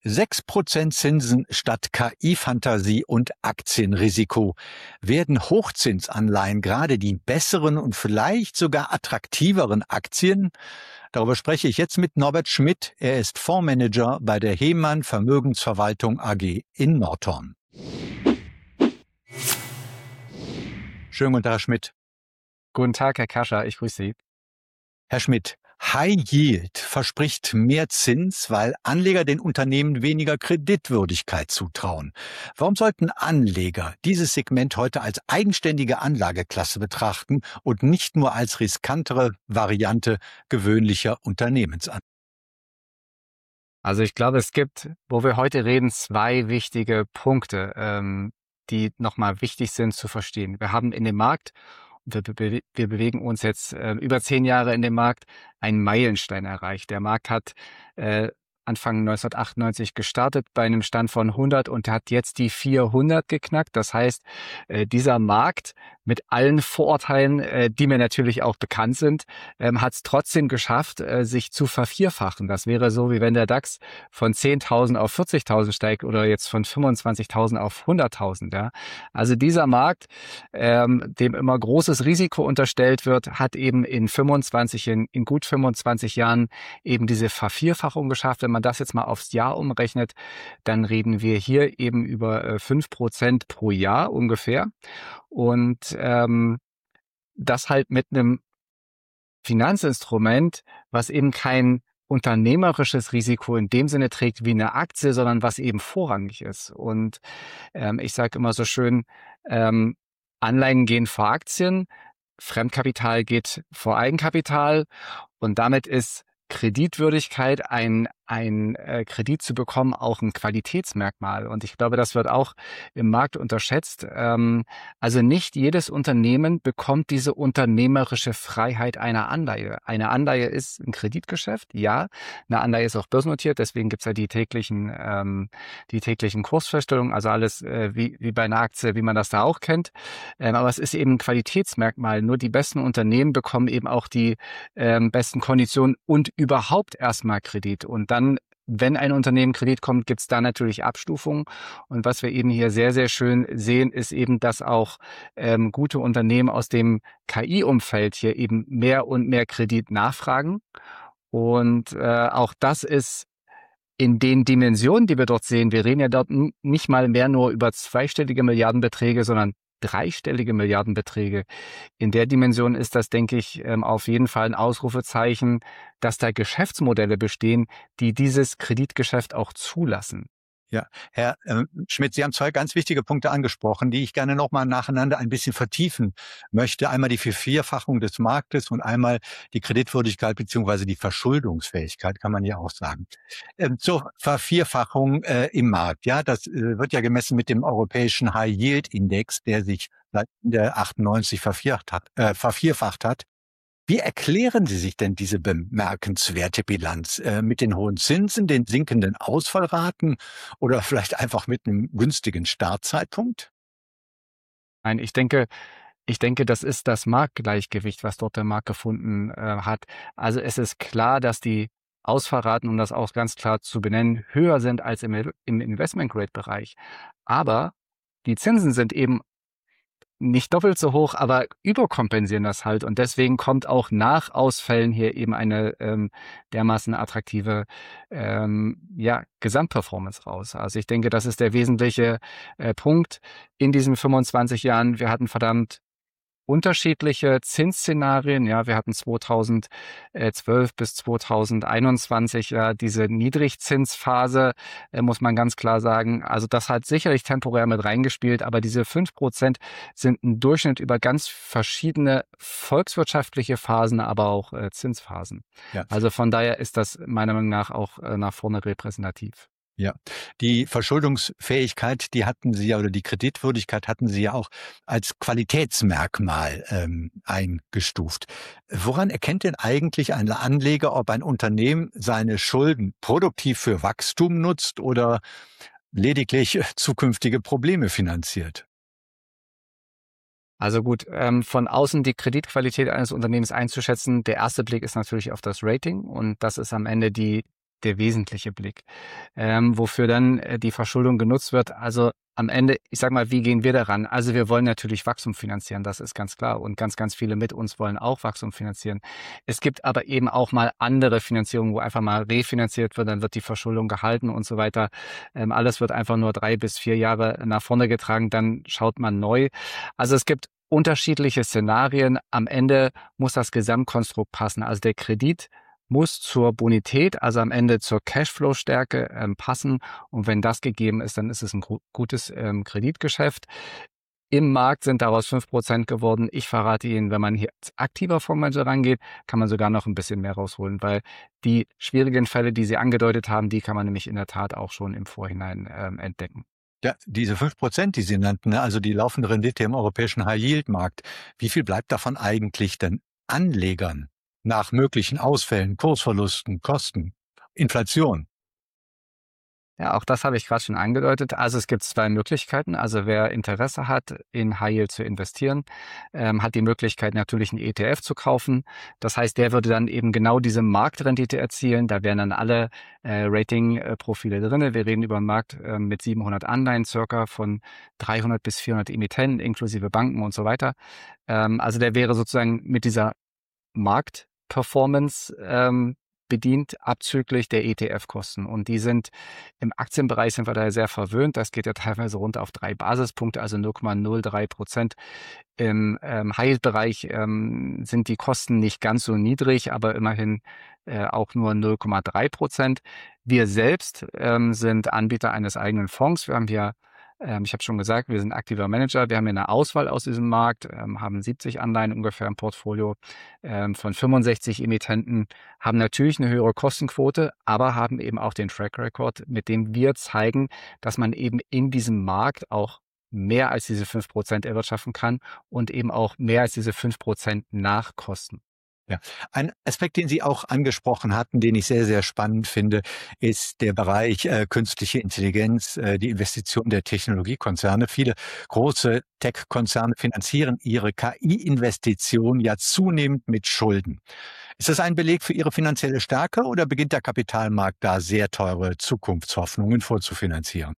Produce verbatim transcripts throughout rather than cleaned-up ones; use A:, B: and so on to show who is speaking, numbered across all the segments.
A: sechs Prozent Zinsen statt K I-Fantasie und Aktienrisiko. Werden Hochzinsanleihen gerade die besseren und vielleicht sogar attraktiveren Aktien? Darüber spreche ich jetzt mit Norbert Schmidt. Er ist Fondsmanager bei der Hemann Vermögensverwaltung A G in Nordhorn. Schönen guten Tag, Herr Schmidt.
B: Guten Tag, Herr Kascher, ich grüße Sie.
A: Herr Schmidt, High Yield verspricht mehr Zins, weil Anleger den Unternehmen weniger Kreditwürdigkeit zutrauen. Warum sollten Anleger dieses Segment heute als eigenständige Anlageklasse betrachten und nicht nur als riskantere Variante gewöhnlicher Unternehmensanlagen?
B: Also ich glaube, es gibt, wo wir heute reden, zwei wichtige Punkte, ähm, die nochmal wichtig sind zu verstehen. Wir haben in dem Markt, wir, be wir bewegen uns jetzt äh, über zehn Jahre in dem Markt, einen Meilenstein erreicht. Der Markt hat äh, Anfang neunzehnhundertachtundneunzig gestartet bei einem Stand von hundert und hat jetzt die vierhundert geknackt. Das heißt, äh, dieser Markt mit allen Vorurteilen, äh, die mir natürlich auch bekannt sind, ähm, hat es trotzdem geschafft, äh, sich zu vervierfachen. Das wäre so, wie wenn der DAX von zehntausend auf vierzigtausend steigt oder jetzt von fünfundzwanzigtausend auf hunderttausend. Ja? Also dieser Markt, ähm, dem immer großes Risiko unterstellt wird, hat eben in fünfundzwanzig, in, in gut fünfundzwanzig Jahren eben diese Vervierfachung geschafft. Wenn man das jetzt mal aufs Jahr umrechnet, dann reden wir hier eben über äh, fünf Prozent pro Jahr ungefähr. Und ähm, das halt mit einem Finanzinstrument, was eben kein unternehmerisches Risiko in dem Sinne trägt wie eine Aktie, sondern was eben vorrangig ist. Und ähm, ich sage immer so schön, ähm, Anleihen gehen vor Aktien, Fremdkapital geht vor Eigenkapital und damit ist Kreditwürdigkeit, ein, ein äh, Kredit zu bekommen, auch ein Qualitätsmerkmal. Und ich glaube, das wird auch im Markt unterschätzt. Ähm, also nicht jedes Unternehmen bekommt diese unternehmerische Freiheit einer Anleihe. Eine Anleihe ist ein Kreditgeschäft, ja. Eine Anleihe ist auch börsennotiert, deswegen gibt's ja die täglichen, ähm, die täglichen Kursfeststellungen, also alles äh, wie, wie bei einer Aktie, wie man das da auch kennt. Ähm, aber es ist eben ein Qualitätsmerkmal. Nur die besten Unternehmen bekommen eben auch die ähm, besten Konditionen und überhaupt erstmal Kredit. Und dann, wenn ein Unternehmen Kredit kommt, gibt es da natürlich Abstufungen. Und was wir eben hier sehr, sehr schön sehen, ist eben, dass auch ähm, gute Unternehmen aus dem K I-Umfeld hier eben mehr und mehr Kredit nachfragen. Und äh, auch das ist in den Dimensionen, die wir dort sehen, wir reden ja dort nicht mal mehr nur über zweistellige Milliardenbeträge, sondern dreistellige Milliardenbeträge. In der Dimension ist das, denke ich, auf jeden Fall ein Ausrufezeichen, dass da Geschäftsmodelle bestehen, die dieses Kreditgeschäft auch zulassen.
A: Ja, Herr äh, Schmidt, Sie haben zwei ganz wichtige Punkte angesprochen, die ich gerne nochmal nacheinander ein bisschen vertiefen möchte. Einmal die Vervierfachung des Marktes und einmal die Kreditwürdigkeit beziehungsweise die Verschuldungsfähigkeit, kann man ja auch sagen. Ähm, zur Vervierfachung äh, im Markt. Ja, das äh, wird ja gemessen mit dem europäischen High Yield Index, der sich seit der achtundneunzig vervierfacht hat. Äh, vervierfacht hat. Wie erklären Sie sich denn diese bemerkenswerte Bilanz? Äh, mit den hohen Zinsen, den sinkenden Ausfallraten oder vielleicht einfach mit einem günstigen Startzeitpunkt?
B: Nein, ich denke, ich denke, das ist das Marktgleichgewicht, was dort der Markt gefunden äh, hat. Also es ist klar, dass die Ausfallraten, um das auch ganz klar zu benennen, höher sind als im, im Investment-Grade-Bereich. Aber die Zinsen sind eben nicht doppelt so hoch, aber überkompensieren das halt. Und deswegen kommt auch nach Ausfällen hier eben eine ähm, dermaßen attraktive ähm, ja, Gesamtperformance raus. Also ich denke, das ist der wesentliche äh, Punkt in diesen fünfundzwanzig Jahren. Wir hatten verdammt unterschiedliche Zinsszenarien. Ja, wir hatten zweitausendzwölf bis zweitausendeinundzwanzig ja diese Niedrigzinsphase, äh, muss man ganz klar sagen. Also das hat sicherlich temporär mit reingespielt, aber diese fünf Prozent sind ein Durchschnitt über ganz verschiedene volkswirtschaftliche Phasen, aber auch äh, Zinsphasen. Ja. Also von daher ist das meiner Meinung nach auch äh, nach vorne repräsentativ.
A: Ja, die Verschuldungsfähigkeit, die hatten Sie ja, oder die Kreditwürdigkeit hatten Sie ja auch als Qualitätsmerkmal ähm, eingestuft. Woran erkennt denn eigentlich ein Anleger, ob ein Unternehmen seine Schulden produktiv für Wachstum nutzt oder lediglich zukünftige Probleme finanziert?
B: Also gut, ähm, von außen die Kreditqualität eines Unternehmens einzuschätzen, der erste Blick ist natürlich auf das Rating und das ist am Ende die der wesentliche Blick, ähm, wofür dann äh, die Verschuldung genutzt wird. Also am Ende, ich sag mal, wie gehen wir daran? Also wir wollen natürlich Wachstum finanzieren, das ist ganz klar. Und ganz, ganz viele mit uns wollen auch Wachstum finanzieren. Es gibt aber eben auch mal andere Finanzierungen, wo einfach mal refinanziert wird, dann wird die Verschuldung gehalten und so weiter. Ähm, alles wird einfach nur drei bis vier Jahre nach vorne getragen, dann schaut man neu. Also es gibt unterschiedliche Szenarien. Am Ende muss das Gesamtkonstrukt passen. Also der Kredit muss zur Bonität, also am Ende zur Cashflow-Stärke ähm, passen. Und wenn das gegeben ist, dann ist es ein gu- gutes ähm, Kreditgeschäft. Im Markt sind daraus fünf Prozent geworden. Ich verrate Ihnen, wenn man hier als aktiver Fondsmanager rangeht, kann man sogar noch ein bisschen mehr rausholen, weil die schwierigen Fälle, die Sie angedeutet haben, die kann man nämlich in der Tat auch schon im Vorhinein ähm, entdecken.
A: Ja, diese fünf Prozent, die Sie nannten, ne, also die laufende Rendite im europäischen High-Yield-Markt, wie viel bleibt davon eigentlich denn Anlegern nach möglichen Ausfällen, Kursverlusten, Kosten, Inflation?
B: Ja, auch das habe ich gerade schon angedeutet. Also es gibt zwei Möglichkeiten. Also wer Interesse hat, in High Yield zu investieren, ähm, hat die Möglichkeit natürlich einen E T F zu kaufen. Das heißt, der würde dann eben genau diese Marktrendite erzielen. Da wären dann alle äh, Rating-Profile drin. Wir reden über einen Markt äh, mit siebenhundert Anleihen circa von dreihundert bis vierhundert Emittenten inklusive Banken und so weiter. Ähm, also der wäre sozusagen mit dieser Marktperformance ähm, bedient, abzüglich der E T F-Kosten. Und die sind im Aktienbereich sind wir da sehr verwöhnt. Das geht ja teilweise runter auf drei Basispunkte, also null Komma null drei Prozent. Im ähm, High-Yield-Bereich ähm, sind die Kosten nicht ganz so niedrig, aber immerhin äh, auch nur null Komma drei Prozent. Wir selbst ähm, sind Anbieter eines eigenen Fonds. Wir haben hier ähm, ich habe schon gesagt, wir sind aktiver Manager. Wir haben hier eine Auswahl aus diesem Markt, ähm, haben siebzig Anleihen ungefähr im Portfolio ähm, von fünfundsechzig Emittenten, haben natürlich eine höhere Kostenquote, aber haben eben auch den Track Record, mit dem wir zeigen, dass man eben in diesem Markt auch mehr als diese fünf Prozent erwirtschaften kann und eben auch mehr als diese fünf Prozent nach Kosten.
A: Ja, ein Aspekt, den Sie auch angesprochen hatten, den ich sehr, sehr spannend finde, ist der Bereich äh, künstliche Intelligenz, äh, die Investition der Technologiekonzerne. Viele große Tech-Konzerne finanzieren ihre K I-Investitionen ja zunehmend mit Schulden. Ist das ein Beleg für ihre finanzielle Stärke oder beginnt der Kapitalmarkt da sehr teure Zukunftshoffnungen vorzufinanzieren?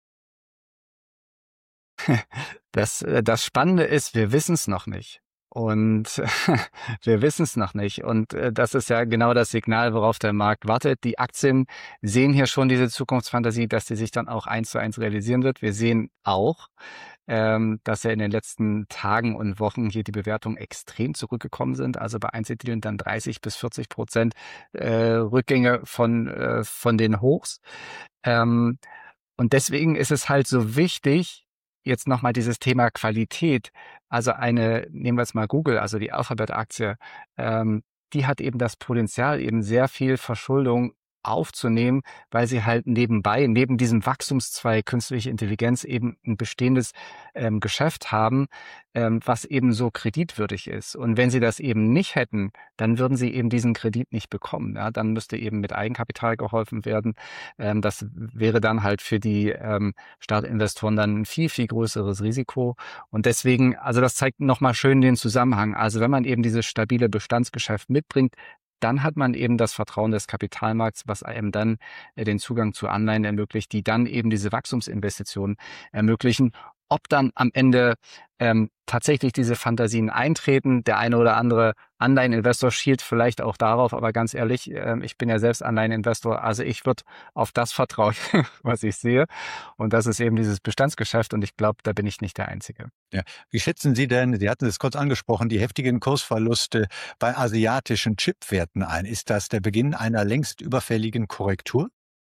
B: Das, äh, das Spannende ist, wir wissen es noch nicht. Und wir wissen es noch nicht. Und äh, das ist ja genau das Signal, worauf der Markt wartet. Die Aktien sehen hier schon diese Zukunftsfantasie, dass sie sich dann auch eins zu eins realisieren wird. Wir sehen auch, ähm, dass ja in den letzten Tagen und Wochen hier die Bewertungen extrem zurückgekommen sind. Also bei Einzeltiteln dann dreißig bis vierzig Prozent äh, Rückgänge von, äh, von den Hochs. Ähm, und deswegen ist es halt so wichtig, jetzt nochmal dieses Thema Qualität. Also eine, nehmen wir jetzt mal Google, also die Alphabet-Aktie, ähm, die hat eben das Potenzial, eben sehr viel Verschuldung aufzunehmen, weil sie halt nebenbei, neben diesem Wachstumszweig künstliche Intelligenz eben ein bestehendes ähm, Geschäft haben, ähm, was eben so kreditwürdig ist. Und wenn sie das eben nicht hätten, dann würden sie eben diesen Kredit nicht bekommen. Ja? Dann müsste eben mit Eigenkapital geholfen werden. Ähm, das wäre dann halt für die ähm, Startinvestoren dann ein viel, viel größeres Risiko. Und deswegen, also das zeigt nochmal schön den Zusammenhang. Also wenn man eben dieses stabile Bestandsgeschäft mitbringt, dann hat man eben das Vertrauen des Kapitalmarkts, was einem dann äh, den Zugang zu Anleihen ermöglicht, die dann eben diese Wachstumsinvestitionen ermöglichen. Ob dann am Ende ähm, tatsächlich diese Fantasien eintreten, der eine oder andere Anleiheninvestor schielt vielleicht auch darauf, aber ganz ehrlich, ähm, ich bin ja selbst Anleiheninvestor, also ich würde auf das vertrauen, was ich sehe. Und das ist eben dieses Bestandsgeschäft und ich glaube, da bin ich nicht der Einzige.
A: Ja. Wie schätzen Sie denn, Sie hatten es kurz angesprochen, die heftigen Kursverluste bei asiatischen Chipwerten ein? Ist das der Beginn einer längst überfälligen Korrektur?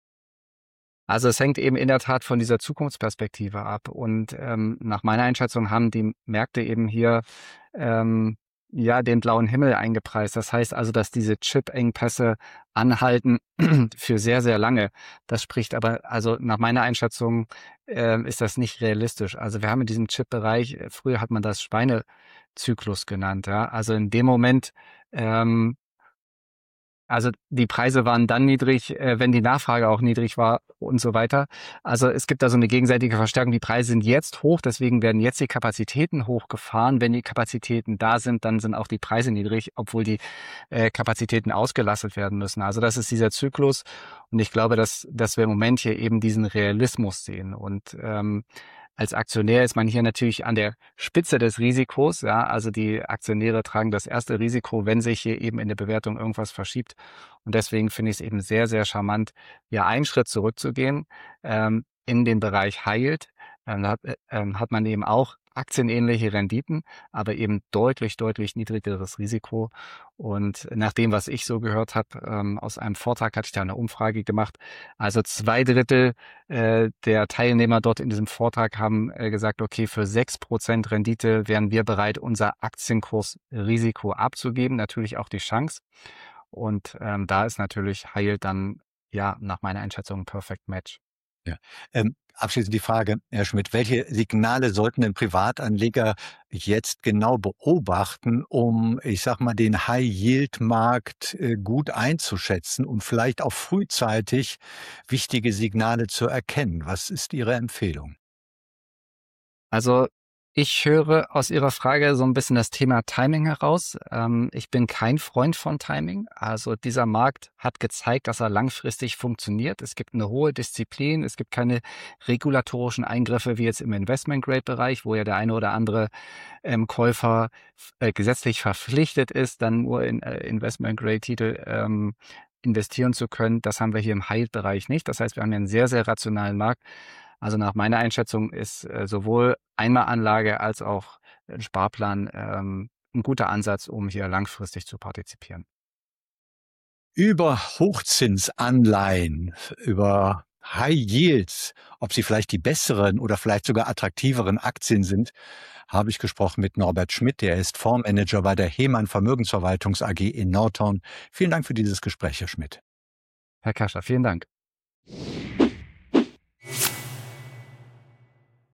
B: Also es hängt eben in der Tat von dieser Zukunftsperspektive ab. Und ähm, nach meiner Einschätzung haben die Märkte eben hier ähm, ja den blauen Himmel eingepreist. Das heißt also, dass diese Chip-Engpässe anhalten für sehr, sehr lange. Das spricht aber, also nach meiner Einschätzung ähm, ist das nicht realistisch. Also wir haben in diesem Chip-Bereich, äh, früher hat man das Schweinezyklus genannt. Ja? Also in dem Moment, ähm, Also die Preise waren dann niedrig, äh, wenn die Nachfrage auch niedrig war und so weiter. Also es gibt da so eine gegenseitige Verstärkung. Die Preise sind jetzt hoch, deswegen werden jetzt die Kapazitäten hochgefahren. Wenn die Kapazitäten da sind, dann sind auch die Preise niedrig, obwohl die äh, Kapazitäten ausgelastet werden müssen. Also das ist dieser Zyklus und ich glaube, dass, dass wir im Moment hier eben diesen Realismus sehen. Und ähm, als Aktionär ist man hier natürlich an der Spitze des Risikos. Ja, also die Aktionäre tragen das erste Risiko, wenn sich hier eben in der Bewertung irgendwas verschiebt. Und deswegen finde ich es eben sehr, sehr charmant, hier einen Schritt zurückzugehen ähm, in den Bereich High Yield. Ähm, da hat, äh, ähm, hat man eben auch aktienähnliche Renditen, aber eben deutlich, deutlich niedrigeres Risiko. Und nach dem, was ich so gehört habe, ähm, aus einem Vortrag hatte ich da eine Umfrage gemacht. Also zwei Drittel äh, der Teilnehmer dort in diesem Vortrag haben äh, gesagt, okay, für sechs Prozent Rendite wären wir bereit, unser Aktienkursrisiko abzugeben, natürlich auch die Chance. Und ähm, da ist natürlich High Yield dann, ja, nach meiner Einschätzung ein Perfect Match.
A: Ja. Ähm, abschließend die Frage, Herr Schmidt, welche Signale sollten denn Privatanleger jetzt genau beobachten, um, ich sag mal, den High-Yield-Markt äh, gut einzuschätzen und vielleicht auch frühzeitig wichtige Signale zu erkennen? Was ist Ihre Empfehlung?
B: Also ich höre aus Ihrer Frage so ein bisschen das Thema Timing heraus. Ähm, ich bin kein Freund von Timing. Also dieser Markt hat gezeigt, dass er langfristig funktioniert. Es gibt eine hohe Disziplin. Es gibt keine regulatorischen Eingriffe wie jetzt im Investment-Grade-Bereich, wo ja der eine oder andere ähm, Käufer äh, gesetzlich verpflichtet ist, dann nur in äh, Investment-Grade-Titel ähm, investieren zu können. Das haben wir hier im High-Yield-Bereich nicht. Das heißt, wir haben hier einen sehr, sehr rationalen Markt. Also nach meiner Einschätzung ist äh, sowohl Einmalanlage als auch ein Sparplan ähm, ein guter Ansatz, um hier langfristig zu partizipieren.
A: Über Hochzinsanleihen, über High Yields, ob sie vielleicht die besseren oder vielleicht sogar attraktiveren Aktien sind, habe ich gesprochen mit Norbert Schmidt. Der ist Fondsmanager bei der Hemann Vermögensverwaltungs A G in Nordhorn. Vielen Dank für dieses Gespräch, Herr Schmidt.
B: Herr Kascher, vielen Dank.